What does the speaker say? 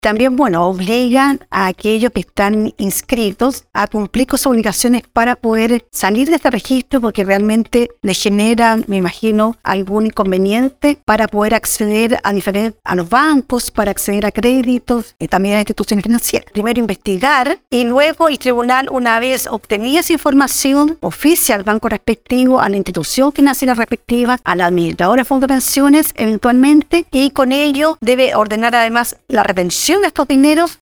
También, obligan a aquellos que están inscritos a cumplir con sus obligaciones para poder salir de este registro, porque realmente les generan, me imagino, algún inconveniente para poder acceder a los bancos, para acceder a créditos y también a instituciones financieras. Primero investigar y luego el tribunal, una vez obtenida esa información, oficia al banco respectivo, a la institución financiera respectiva, a la administradora de fondos de pensiones eventualmente, y con ello debe ordenar además la retención de estos dineros